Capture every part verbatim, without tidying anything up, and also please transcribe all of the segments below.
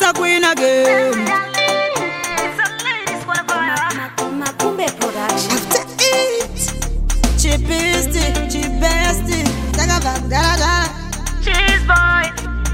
a queen again. Makumbe production. After it, cheapest, cheapest, daga back, daga daga. Cheese boy.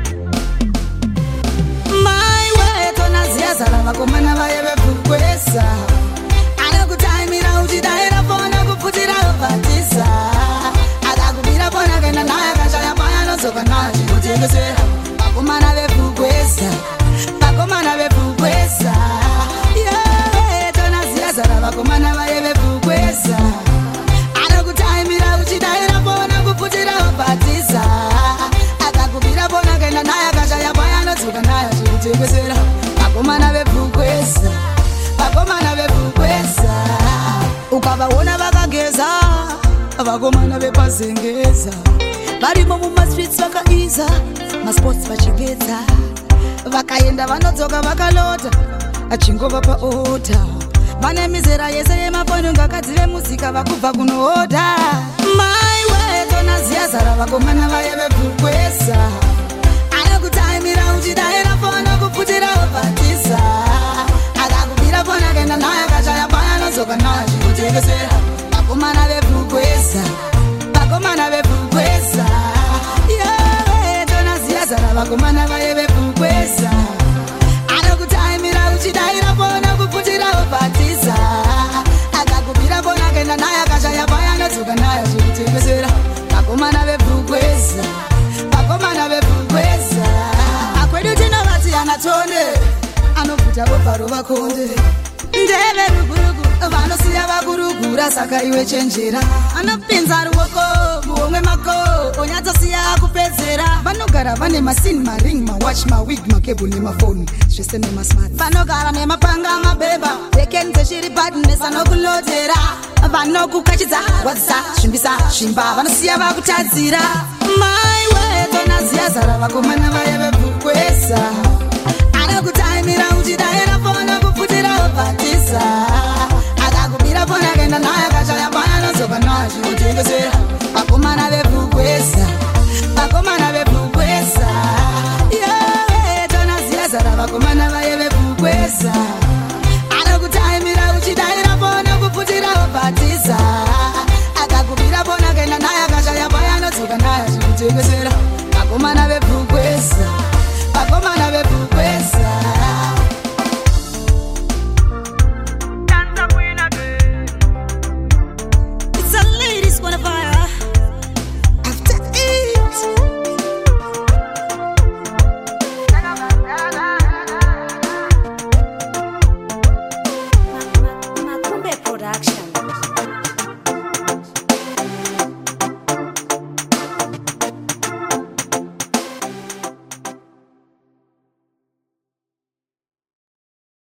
My way to Naziaza, Vakomana Vaya Puesa. I know good time in out, I had a phone, I could put it out, Batisa. I got to be up on again, and I got a piano, so can I take a say, Vakomana Puesa, Vakomana Puesa. Yeah, to Naziaza, Vakomana Vaya Puesa. I know good time in out, I had a phone, I could put it out, Batisa. I got to be up on again, and I got a piano, so can I take a say, Vakomana Puesa. Vakomana vepukwesa ukavaona vakageza vakomana vepazengeza varimo mumastreets vakaiza masports vachengedza vakaenda vanodzoka vakalota achingova paota vane mizera yese yemaponunga kadzive muzika vakubva kunoota mai wetonaziya zara vakomana vaye vepukwesa anokutaimira uchidaira fona kuputira opatisa Kena naya kachaya paya nozoka naya chikutekesera Vakomana vepukwesa Vakomana vepukwesa Yeah, tonaziya zara vakomana vaye vepukwesa Anokutaimira uchidaira pona kuputira opatisa Akakupira pona kena naya kachaya paya nozoka naya chikutekesera Vakomana vepukwesa Vakomana vepukwesa Akwedu tinovati anatonde Anokuta boparo vakonde Ndeve rugurugu, vanosiya vakurugura saka iwe chenjera anopinza ruoko, muomwe mako onyatosiya kupedzera vanogara vane masini, maring, mawatch, mawig, makebhu nemafoni zvese nemasmart vanogara nemapanga mabeba vekeni dzeshiri badness anokulotera vanokukachidza wadzisa zvimbisa zvimba vanosiya vakutadzira mai wetonaziya zara vakomana vaye vepukwesa anokutaimira uchidaira fona kuputira opatisa akakubira fona kenda naye kachaya paya nozoka naye chikutengesera vakomana vepukwesa vakomana vepukwesa yeah, tonaziya zara vakomana vaye vepukwesa